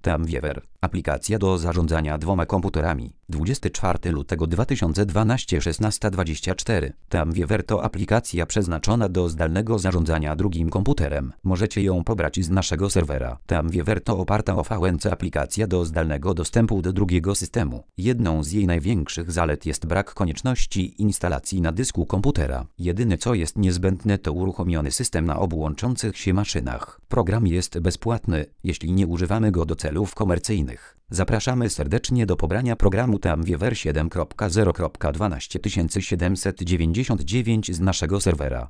TeamViewer. Aplikacja do zarządzania 2 komputerami. 24 lutego 2012 16:24. TeamViewer to aplikacja przeznaczona do zdalnego zarządzania drugim komputerem. Możecie ją pobrać z naszego serwera. TeamViewer to oparta o VNC aplikacja do zdalnego dostępu do drugiego systemu. Jedną z jej największych zalet jest brak konieczności instalacji na dysku komputera. Jedyne co jest niezbędne to uruchomiony system na obu łączących się maszynach. Program jest bezpłatny, jeśli nie używamy go do celów komercyjnych. Zapraszamy serdecznie do pobrania programu TeamViewer 7.0.12799 z naszego serwera.